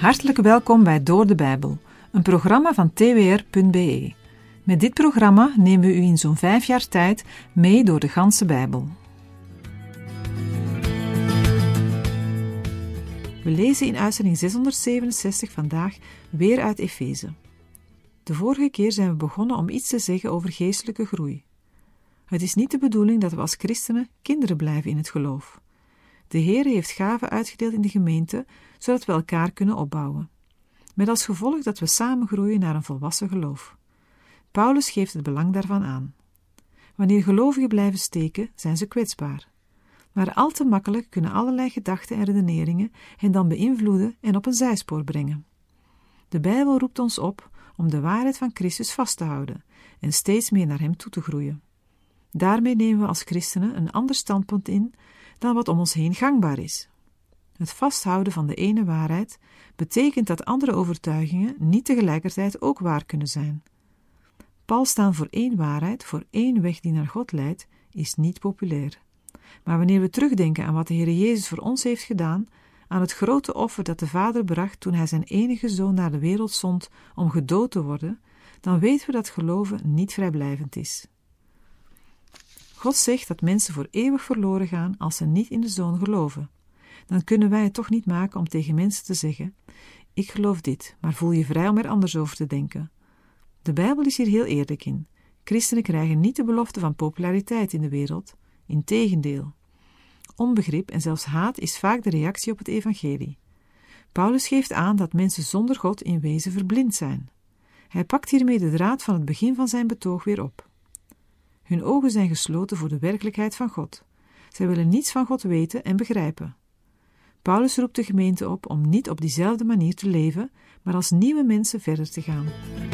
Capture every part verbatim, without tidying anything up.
Hartelijk welkom bij Door de Bijbel, een programma van t w r punt b e. Met dit programma nemen we u in zo'n vijf jaar tijd mee door de ganse Bijbel. We lezen in uitzending zeshonderdzevenenzestig vandaag weer uit Efeze. De vorige keer zijn we begonnen om iets te zeggen over geestelijke groei. Het is niet de bedoeling dat we als christenen kinderen blijven in het geloof. De Heer heeft gaven uitgedeeld in de gemeente, zodat we elkaar kunnen opbouwen. Met als gevolg dat we samen groeien naar een volwassen geloof. Paulus geeft het belang daarvan aan. Wanneer gelovigen blijven steken, zijn ze kwetsbaar. Maar al te makkelijk kunnen allerlei gedachten en redeneringen hen dan beïnvloeden en op een zijspoor brengen. De Bijbel roept ons op om de waarheid van Christus vast te houden en steeds meer naar hem toe te groeien. Daarmee nemen we als christenen een ander standpunt in dan wat om ons heen gangbaar is. Het vasthouden van de ene waarheid betekent dat andere overtuigingen niet tegelijkertijd ook waar kunnen zijn. Pal staan voor één waarheid, voor één weg die naar God leidt, is niet populair. Maar wanneer we terugdenken aan wat de Heer Jezus voor ons heeft gedaan, aan het grote offer dat de Vader bracht toen hij zijn enige zoon naar de wereld zond om gedood te worden, dan weten we dat geloven niet vrijblijvend is. God zegt dat mensen voor eeuwig verloren gaan als ze niet in de Zoon geloven. Dan kunnen wij het toch niet maken om tegen mensen te zeggen: ik geloof dit, maar voel je vrij om er anders over te denken. De Bijbel is hier heel eerlijk in. Christenen krijgen niet de belofte van populariteit in de wereld. Integendeel. Onbegrip en zelfs haat is vaak de reactie op het evangelie. Paulus geeft aan dat mensen zonder God in wezen verblind zijn. Hij pakt hiermee de draad van het begin van zijn betoog weer op. Hun ogen zijn gesloten voor de werkelijkheid van God. Zij willen niets van God weten en begrijpen. Paulus roept de gemeente op om niet op diezelfde manier te leven, maar als nieuwe mensen verder te gaan.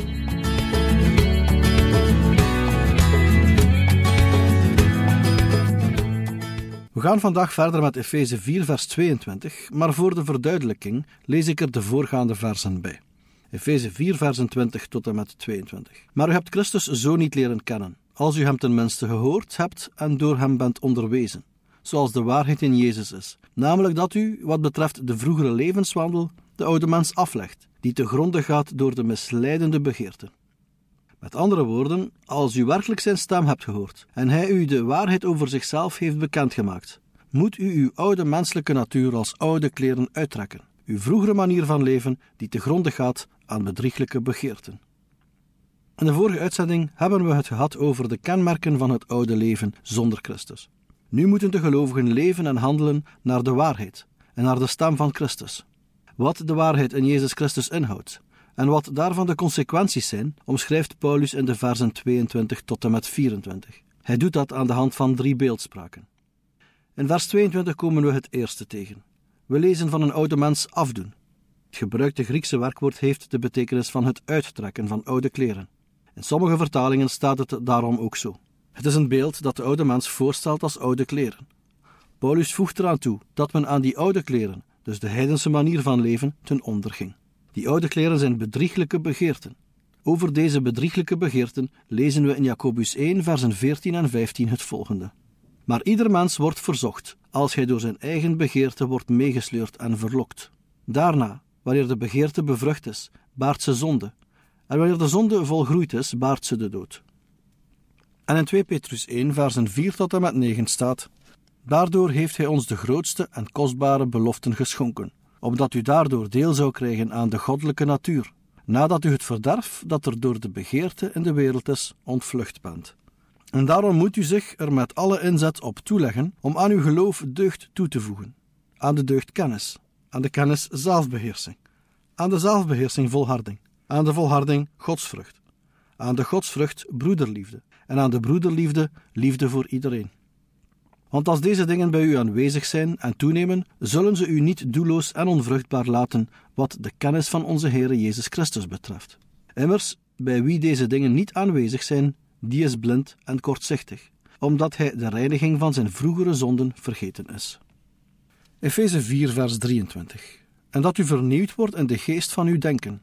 We gaan vandaag verder met Efeze vier vers tweeëntwintig, maar voor de verduidelijking lees ik er de voorgaande versen bij. Efeze vier versen twintig tot en met tweeëntwintig. Maar u hebt Christus zo niet leren kennen, als u hem tenminste gehoord hebt en door hem bent onderwezen, zoals de waarheid in Jezus is. Namelijk dat u, wat betreft de vroegere levenswandel, de oude mens aflegt, die te gronde gaat door de misleidende begeerten. Met andere woorden, als u werkelijk zijn stem hebt gehoord en hij u de waarheid over zichzelf heeft bekendgemaakt, moet u uw oude menselijke natuur als oude kleren uittrekken, uw vroegere manier van leven die te gronde gaat aan bedrieglijke begeerten. In de vorige uitzending hebben we het gehad over de kenmerken van het oude leven zonder Christus. Nu moeten de gelovigen leven en handelen naar de waarheid en naar de stem van Christus. Wat de waarheid in Jezus Christus inhoudt en wat daarvan de consequenties zijn, omschrijft Paulus in de versen tweeëntwintig tot en met vierentwintig. Hij doet dat aan de hand van drie beeldspraken. In vers tweeëntwintig komen we het eerste tegen. We lezen van een oude mens afdoen. Het gebruikte Griekse werkwoord heeft de betekenis van het uittrekken van oude kleren. In sommige vertalingen staat het daarom ook zo. Het is een beeld dat de oude mens voorstelt als oude kleren. Paulus voegt eraan toe dat men aan die oude kleren, dus de heidense manier van leven, ten onder ging. Die oude kleren zijn bedrieglijke begeerten. Over deze bedrieglijke begeerten lezen we in Jacobus één, versen veertien en vijftien het volgende. Maar ieder mens wordt verzocht, als hij door zijn eigen begeerte wordt meegesleurd en verlokt. Daarna, wanneer de begeerte bevrucht is, baart ze zonde. En wanneer de zonde volgroeid is, baart ze de dood. En in twee Petrus één, versen vier tot en met negen staat: Daardoor heeft hij ons de grootste en kostbare beloften geschonken, opdat u daardoor deel zou krijgen aan de goddelijke natuur, nadat u het verderf dat er door de begeerte in de wereld is, ontvlucht bent. En daarom moet u zich er met alle inzet op toeleggen om aan uw geloof deugd toe te voegen. Aan de deugd kennis, aan de kennis zelfbeheersing, aan de zelfbeheersing volharding, aan de volharding godsvrucht, aan de godsvrucht broederliefde en aan de broederliefde liefde voor iedereen. Want als deze dingen bij u aanwezig zijn en toenemen, zullen ze u niet doelloos en onvruchtbaar laten wat de kennis van onze Heere Jezus Christus betreft. Immers, bij wie deze dingen niet aanwezig zijn, die is blind en kortzichtig, omdat hij de reiniging van zijn vroegere zonden vergeten is. Efeze vier, vers drieëntwintig. En dat u vernieuwd wordt in de geest van uw denken.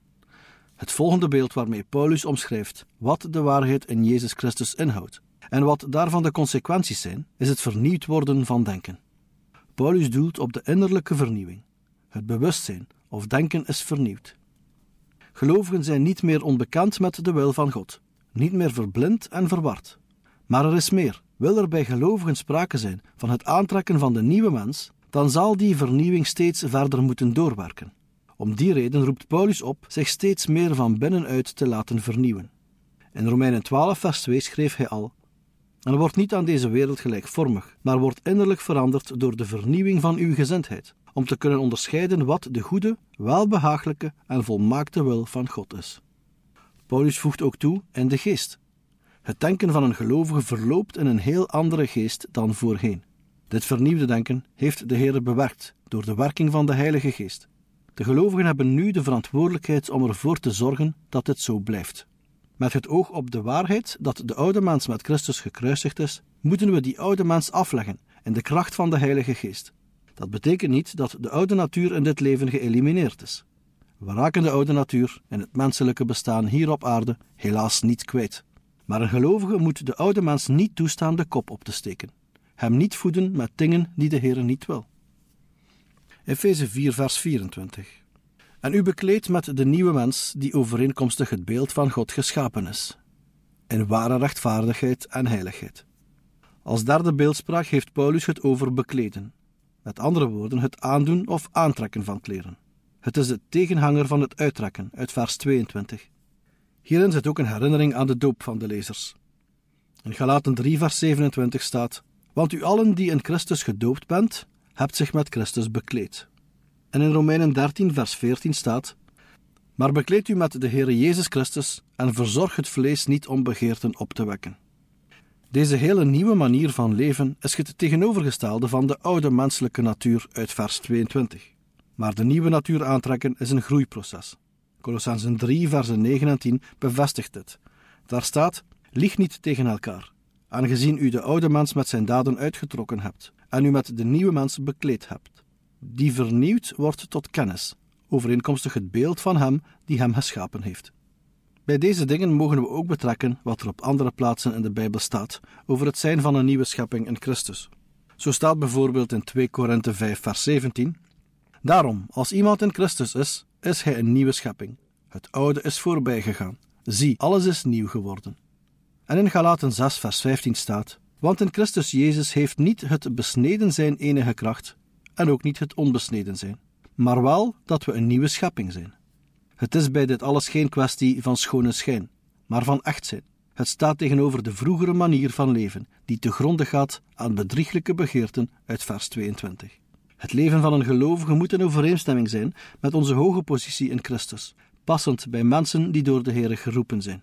Het volgende beeld waarmee Paulus omschrijft wat de waarheid in Jezus Christus inhoudt en wat daarvan de consequenties zijn, is het vernieuwd worden van denken. Paulus doelt op de innerlijke vernieuwing, het bewustzijn of denken is vernieuwd. Gelovigen zijn niet meer onbekend met de wil van God, niet meer verblind en verward. Maar er is meer. Wil er bij gelovigen sprake zijn van het aantrekken van de nieuwe mens, dan zal die vernieuwing steeds verder moeten doorwerken. Om die reden roept Paulus op zich steeds meer van binnenuit te laten vernieuwen. In Romeinen twaalf vers twee schreef hij al: en wordt niet aan deze wereld gelijkvormig, maar wordt innerlijk veranderd door de vernieuwing van uw gezindheid, om te kunnen onderscheiden wat de goede, welbehagelijke en volmaakte wil van God is. Paulus voegt ook toe in de geest. Het denken van een gelovige verloopt in een heel andere geest dan voorheen. Dit vernieuwde denken heeft de Heer bewerkt door de werking van de Heilige Geest. De gelovigen hebben nu de verantwoordelijkheid om ervoor te zorgen dat dit zo blijft. Met het oog op de waarheid dat de oude mens met Christus gekruisigd is, moeten we die oude mens afleggen in de kracht van de Heilige Geest. Dat betekent niet dat de oude natuur in dit leven geëlimineerd is. We raken de oude natuur in het menselijke bestaan hier op aarde helaas niet kwijt. Maar een gelovige moet de oude mens niet toestaan de kop op te steken. Hem niet voeden met dingen die de Heer niet wil. Efeze vier vers vierentwintig. En u bekleedt met de nieuwe mens die overeenkomstig het beeld van God geschapen is, in ware rechtvaardigheid en heiligheid. Als derde beeldspraak heeft Paulus het over bekleden. Met andere woorden, het aandoen of aantrekken van kleren. Het is de tegenhanger van het uittrekken, uit vers tweeëntwintig. Hierin zit ook een herinnering aan de doop van de lezers. In Galaten drie vers zevenentwintig staat: want u allen die in Christus gedoopt bent, hebt zich met Christus bekleed. En in Romeinen dertien vers veertien staat: maar bekleed u met de Heere Jezus Christus en verzorg het vlees niet om begeerten op te wekken. Deze hele nieuwe manier van leven is het tegenovergestelde van de oude menselijke natuur uit vers tweeëntwintig. Maar de nieuwe natuur aantrekken is een groeiproces. Kolossenzen drie versen negen en tien bevestigt dit. Daar staat: lieg niet tegen elkaar, aangezien u de oude mens met zijn daden uitgetrokken hebt en u met de nieuwe mens bekleed hebt, die vernieuwd wordt tot kennis, overeenkomstig het beeld van hem die hem geschapen heeft. Bij deze dingen mogen we ook betrekken wat er op andere plaatsen in de Bijbel staat over het zijn van een nieuwe schepping in Christus. Zo staat bijvoorbeeld in twee Korinthe vijf vers zeventien: daarom, als iemand in Christus is, is hij een nieuwe schepping. Het oude is voorbij gegaan. Zie, alles is nieuw geworden. En in Galaten zes vers vijftien staat: want in Christus Jezus heeft niet het besneden zijn enige kracht, en ook niet het onbesneden zijn, maar wel dat we een nieuwe schepping zijn. Het is bij dit alles geen kwestie van schone schijn, maar van echt zijn. Het staat tegenover de vroegere manier van leven, die te gronde gaat aan bedrieglijke begeerten uit vers tweeëntwintig. Het leven van een gelovige moet in overeenstemming zijn met onze hoge positie in Christus, passend bij mensen die door de Heere geroepen zijn.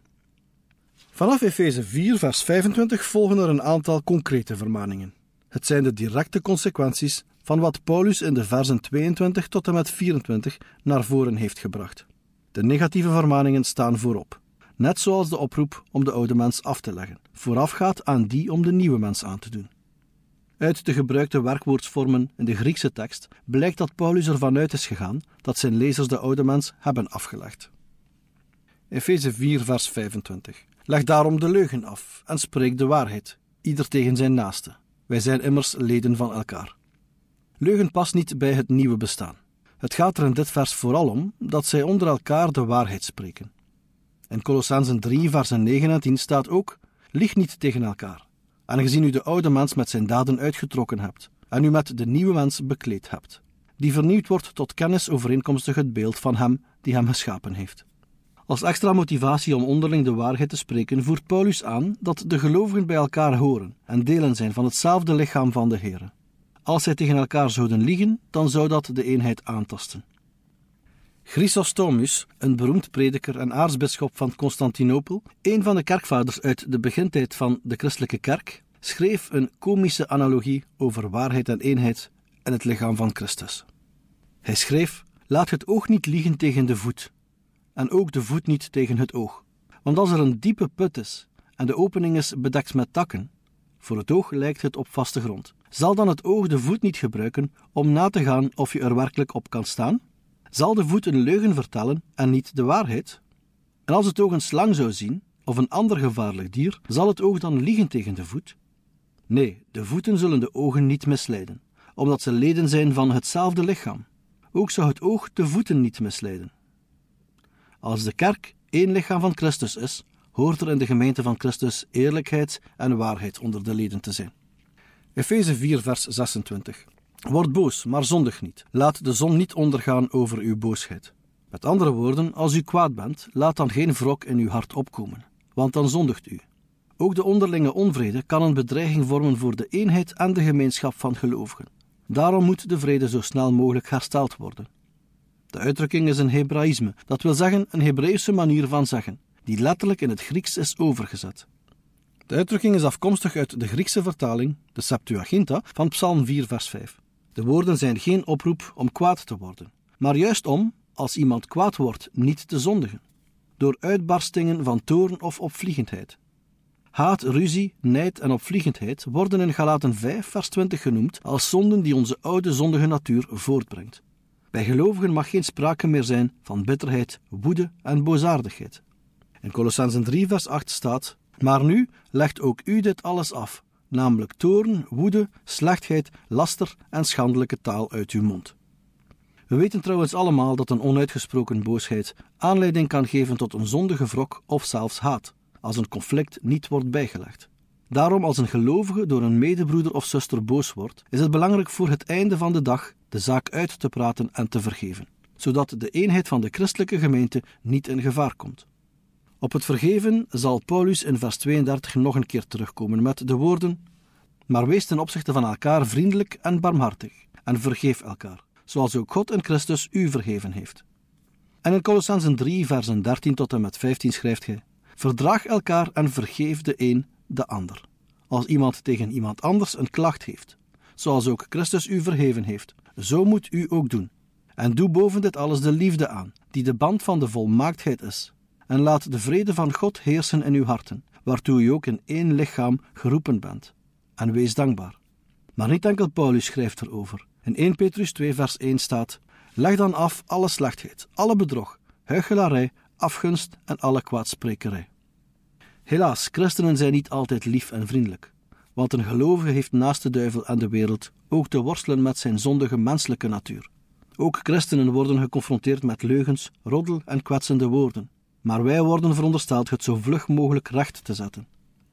Vanaf Efeze vier vers vijfentwintig volgen er een aantal concrete vermaningen. Het zijn de directe consequenties van wat Paulus in de versen tweeëntwintig tot en met vierentwintig naar voren heeft gebracht. De negatieve vermaningen staan voorop, net zoals de oproep om de oude mens af te leggen, voorafgaat aan die om de nieuwe mens aan te doen. Uit de gebruikte werkwoordsvormen in de Griekse tekst blijkt dat Paulus ervan uit is gegaan dat zijn lezers de oude mens hebben afgelegd. Efeze vier vers vijfentwintig. Leg daarom de leugen af en spreek de waarheid, ieder tegen zijn naaste. Wij zijn immers leden van elkaar. Leugen past niet bij het nieuwe bestaan. Het gaat er in dit vers vooral om dat zij onder elkaar de waarheid spreken. In Kolossenzen drie versen negen en tien staat ook: lieg niet tegen elkaar, aangezien u de oude mens met zijn daden uitgetrokken hebt en u met de nieuwe mens bekleed hebt, die vernieuwd wordt tot kennis overeenkomstig het beeld van hem die hem geschapen heeft. Als extra motivatie om onderling de waarheid te spreken voert Paulus aan dat de gelovigen bij elkaar horen en delen zijn van hetzelfde lichaam van de Heere. Als zij tegen elkaar zouden liegen, dan zou dat de eenheid aantasten. Chrysostomus, een beroemd prediker en aartsbisschop van Constantinopel, een van de kerkvaders uit de begintijd van de christelijke kerk, schreef een komische analogie over waarheid en eenheid in het lichaam van Christus. Hij schreef: laat het oog niet liegen tegen de voet, en ook de voet niet tegen het oog. Want als er een diepe put is en de opening is bedekt met takken, voor het oog lijkt het op vaste grond. Zal dan het oog de voet niet gebruiken om na te gaan of je er werkelijk op kan staan? Zal de voet een leugen vertellen en niet de waarheid? En als het oog een slang zou zien, of een ander gevaarlijk dier, zal het oog dan liegen tegen de voet? Nee, de voeten zullen de ogen niet misleiden, omdat ze leden zijn van hetzelfde lichaam. ook zou het oog de voeten niet misleiden. Als de kerk één lichaam van Christus is, hoort er in de gemeente van Christus eerlijkheid en waarheid onder de leden te zijn. Efeze vier vers zesentwintig. Word boos, maar zondig niet. Laat de zon niet ondergaan over uw boosheid. Met andere woorden, als u kwaad bent, laat dan geen wrok in uw hart opkomen, want dan zondigt u. Ook de onderlinge onvrede kan een bedreiging vormen voor de eenheid en de gemeenschap van gelovigen. Daarom moet de vrede zo snel mogelijk hersteld worden. De uitdrukking is een Hebraïsme, dat wil zeggen een Hebreeuwse manier van zeggen, die letterlijk in het Grieks is overgezet. De uitdrukking is afkomstig uit de Griekse vertaling, de Septuaginta, van Psalm vier vers vijf. De woorden zijn geen oproep om kwaad te worden, maar juist om, als iemand kwaad wordt, niet te zondigen, door uitbarstingen van toorn of opvliegendheid. Haat, ruzie, nijd en opvliegendheid worden in Galaten vijf vers twintig genoemd als zonden die onze oude zondige natuur voortbrengt. Bij gelovigen mag geen sprake meer zijn van bitterheid, woede en boosaardigheid. In Kolossenzen drie vers acht staat: maar nu legt ook u dit alles af, namelijk toorn, woede, slechtheid, laster en schandelijke taal uit uw mond. We weten trouwens allemaal dat een onuitgesproken boosheid aanleiding kan geven tot een zondige wrok of zelfs haat, als een conflict niet wordt bijgelegd. Daarom, als een gelovige door een medebroeder of zuster boos wordt, is het belangrijk voor het einde van de dag de zaak uit te praten en te vergeven, zodat de eenheid van de christelijke gemeente niet in gevaar komt. Op het vergeven zal Paulus in vers tweeëndertig nog een keer terugkomen met de woorden: maar wees ten opzichte van elkaar vriendelijk en barmhartig, en vergeef elkaar, zoals ook God in Christus u vergeven heeft. En in Kolossenzen drie, versen dertien tot en met vijftien schrijft hij: verdraag elkaar en vergeef de een de ander, als iemand tegen iemand anders een klacht heeft. Zoals ook Christus u vergeven heeft, zo moet u ook doen. En doe boven dit alles de liefde aan, die de band van de volmaaktheid is. En laat de vrede van God heersen in uw harten, waartoe u ook in één lichaam geroepen bent. En wees dankbaar. Maar niet enkel Paulus schrijft erover. In eerste Petrus twee vers één staat: leg dan af alle slechtheid, alle bedrog, huichelarij, afgunst en alle kwaadsprekerij. Helaas, christenen zijn niet altijd lief en vriendelijk, want een gelovige heeft naast de duivel en de wereld ook te worstelen met zijn zondige menselijke natuur. Ook christenen worden geconfronteerd met leugens, roddel en kwetsende woorden, maar wij worden verondersteld het zo vlug mogelijk recht te zetten.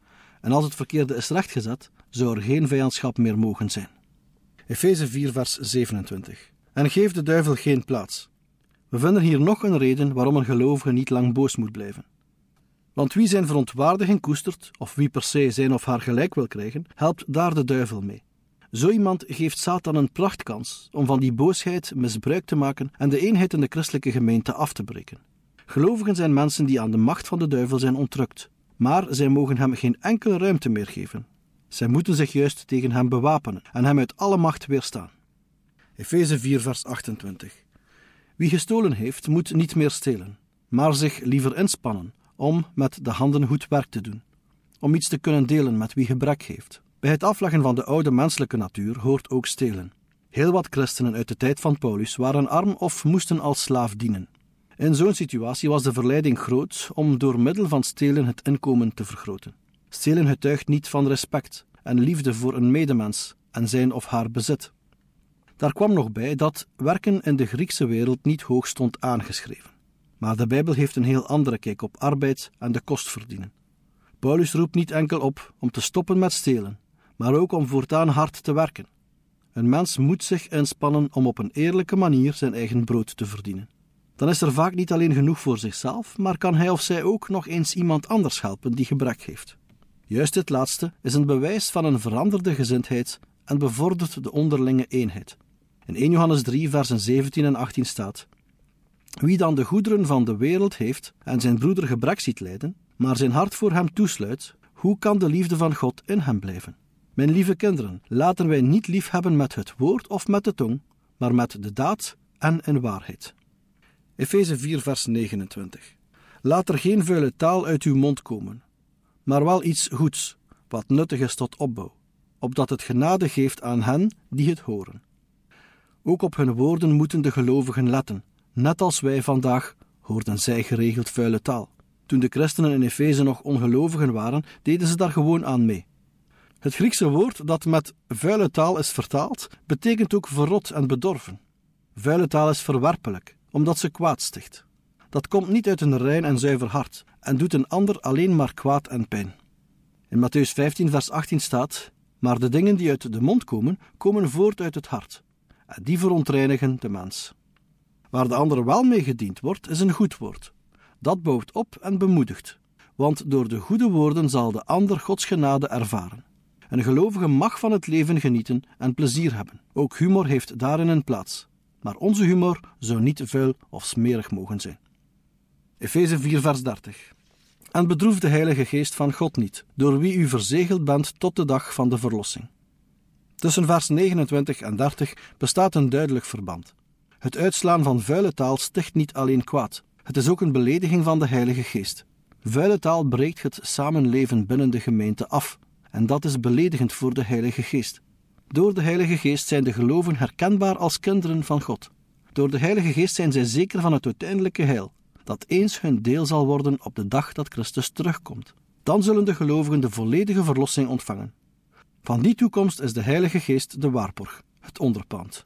En als het verkeerde is rechtgezet, zou er geen vijandschap meer mogen zijn. Efeze vier vers zevenentwintig. En geef de duivel geen plaats. We vinden hier nog een reden waarom een gelovige niet lang boos moet blijven. Want wie zijn verontwaardiging koestert, of wie per se zijn of haar gelijk wil krijgen, helpt daar de duivel mee. Zo iemand geeft Satan een prachtkans om van die boosheid misbruik te maken en de eenheid in de christelijke gemeente af te breken. Gelovigen zijn mensen die aan de macht van de duivel zijn ontrukt, maar zij mogen hem geen enkele ruimte meer geven. Zij moeten zich juist tegen hem bewapenen en hem uit alle macht weerstaan. Efeze vier vers achtentwintig. Wie gestolen heeft, moet niet meer stelen, maar zich liever inspannen om met de handen goed werk te doen, om iets te kunnen delen met wie gebrek heeft. Bij het afleggen van de oude menselijke natuur hoort ook stelen. Heel wat christenen uit de tijd van Paulus waren arm of moesten als slaaf dienen. In zo'n situatie was de verleiding groot om door middel van stelen het inkomen te vergroten. Stelen getuigt niet van respect en liefde voor een medemens en zijn of haar bezit. Daar kwam nog bij dat werken in de Griekse wereld niet hoog stond aangeschreven. Maar de Bijbel heeft een heel andere kijk op arbeid en de kost verdienen. Paulus roept niet enkel op om te stoppen met stelen, maar ook om voortaan hard te werken. Een mens moet zich inspannen om op een eerlijke manier zijn eigen brood te verdienen. Dan is er vaak niet alleen genoeg voor zichzelf, maar kan hij of zij ook nog eens iemand anders helpen die gebrek heeft. Juist dit laatste is een bewijs van een veranderde gezindheid en bevordert de onderlinge eenheid. In eerste Johannes drie, versen zeventien en achttien staat: wie dan de goederen van de wereld heeft en zijn broeder gebrek ziet lijden, maar zijn hart voor hem toesluit, hoe kan de liefde van God in hem blijven? Mijn lieve kinderen, laten wij niet lief hebben met het woord of met de tong, maar met de daad en in waarheid. Efeze vier, vers negenentwintig. Laat er geen vuile taal uit uw mond komen, maar wel iets goeds, wat nuttig is tot opbouw, opdat het genade geeft aan hen die het horen. Ook op hun woorden moeten de gelovigen letten. Net als wij vandaag hoorden zij geregeld vuile taal. Toen de christenen in Efeze nog ongelovigen waren, deden ze daar gewoon aan mee. Het Griekse woord dat met vuile taal is vertaald, betekent ook verrot en bedorven. Vuile taal is verwerpelijk, omdat ze kwaad sticht. Dat komt niet uit een rein en zuiver hart en doet een ander alleen maar kwaad en pijn. In Mattheüs vijftien vers achttien staat: maar de dingen die uit de mond komen, komen voort uit het hart. En die verontreinigen de mens. Waar de ander wel mee gediend wordt, is een goed woord. Dat bouwt op en bemoedigt. Want door de goede woorden zal de ander Gods genade ervaren. Een gelovige mag van het leven genieten en plezier hebben. Ook humor heeft daarin een plaats. Maar onze humor zou niet vuil of smerig mogen zijn. Efeze vier vers dertig. En bedroef de Heilige Geest van God niet, door wie u verzegeld bent tot de dag van de verlossing. Tussen vers negenentwintig en dertig bestaat een duidelijk verband. Het uitslaan van vuile taal sticht niet alleen kwaad. Het is ook een belediging van de Heilige Geest. Vuile taal breekt het samenleven binnen de gemeente af. En dat is beledigend voor de Heilige Geest. Door de Heilige Geest zijn de gelovigen herkenbaar als kinderen van God. Door de Heilige Geest zijn zij zeker van het uiteindelijke heil, dat eens hun deel zal worden op de dag dat Christus terugkomt. Dan zullen de gelovigen de volledige verlossing ontvangen. Van die toekomst is de Heilige Geest de waarborg, het onderpand.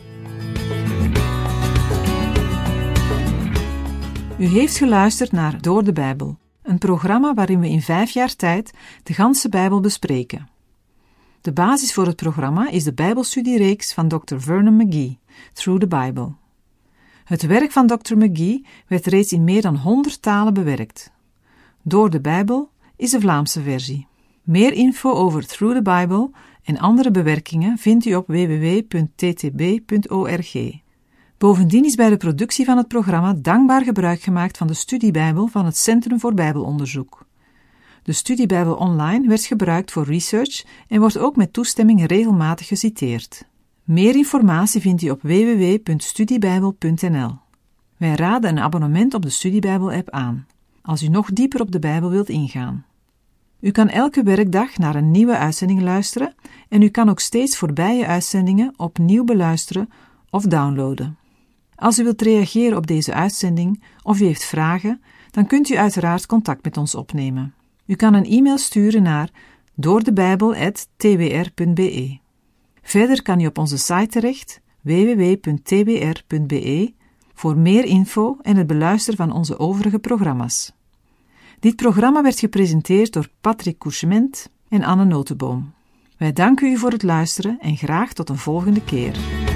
U heeft geluisterd naar Door de Bijbel, een programma waarin we in vijf jaar tijd de ganse Bijbel bespreken. De basis voor het programma is de Bijbelstudiereeks van dokter Vernon McGee, Through the Bible. Het werk van dokter McGee werd reeds in meer dan honderd talen bewerkt. Door de Bijbel is de Vlaamse versie. Meer info over Through the Bible en andere bewerkingen vindt u op w w w punt t t b punt org. Bovendien is bij de productie van het programma dankbaar gebruik gemaakt van de studiebijbel van het Centrum voor Bijbelonderzoek. De studiebijbel online werd gebruikt voor research en wordt ook met toestemming regelmatig geciteerd. Meer informatie vindt u op w w w punt studiebijbel punt n l. Wij raden een abonnement op de Studiebijbel-app aan, als u nog dieper op de Bijbel wilt ingaan. U kan elke werkdag naar een nieuwe uitzending luisteren en u kan ook steeds voorbije uitzendingen opnieuw beluisteren of downloaden. Als u wilt reageren op deze uitzending of u heeft vragen, dan kunt u uiteraard contact met ons opnemen. U kan een e-mail sturen naar doordebijbel apenstaartje t w r punt b e. Verder kan u op onze site terecht, w w w punt t w r punt b e, voor meer info en het beluisteren van onze overige programma's. Dit programma werd gepresenteerd door Patrick Couchement en Anne Notenboom. Wij danken u voor het luisteren en graag tot een volgende keer.